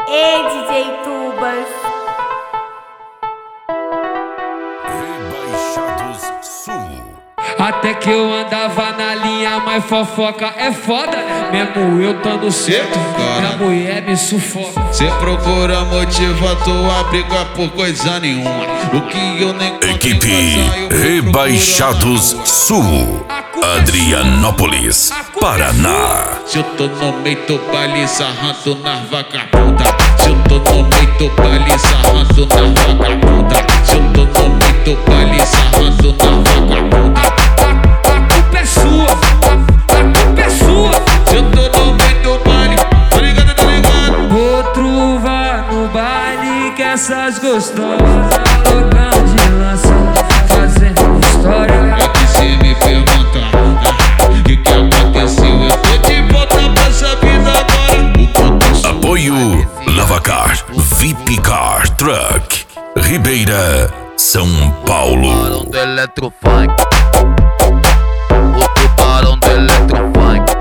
Ei, DJ Tubas. Rebaixados Sul. Até que eu andava na linha, mas fofoca é foda. Mesmo eu tô no centro, minha mulher me sufoca. Cê procura motivo, tua briga por coisa nenhuma. O que eu nem encontro Equipe em casa, eu Rebaixados Sul, Adrianópolis, Paraná. Se eu tô no meio do baile, sarrando nas vagabunda. Se eu tô no meio do baile, sarrando nas vagabunda. Se eu tô no meio do baile, sarrando nas vagabunda. A culpa é sua, a culpa é sua. Se eu tô no meio do baile, tá ligado, tá ligado? Outro vai no baile que essas gostosas loucão de lança, fazendo história. É que cê me pergunta, que aconteceu? Eu tô de volta pra essa vida agora. Apoio Lavacar VIP Car Truck, Ribeira, São Paulo. Do Eletrofunk. O tubarão do Eletrofunk.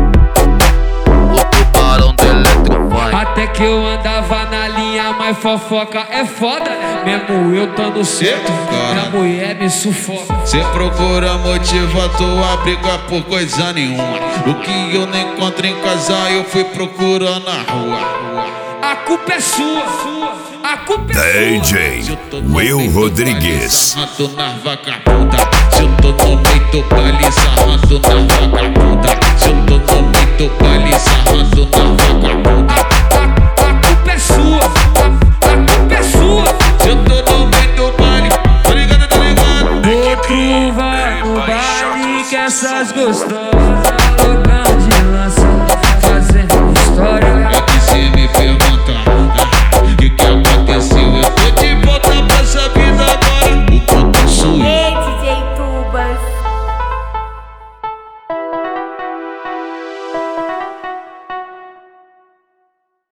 O tubarão do Eletrofunk. Até que eu andava na linha, mas fofoca é foda. Mesmo eu tô no centro, minha mulher me sufoca. Cê procura motivo, tua briga por coisa nenhuma. O que eu nem encontro em casa, eu fui procurar na rua. A culpa é sua, a culpa é sua. DJ Will Rodrigues. Sarrando nas vagabunda. Se eu tô no meio do baile, sarrando nas vagabunda. Se eu tô no meio do baile, sarrando nas vagabunda. A culpa é sua, a culpa é sua. Se eu tô no meio do baile, tá ligado, tá ligado? Outro vai no baile que essas gostosas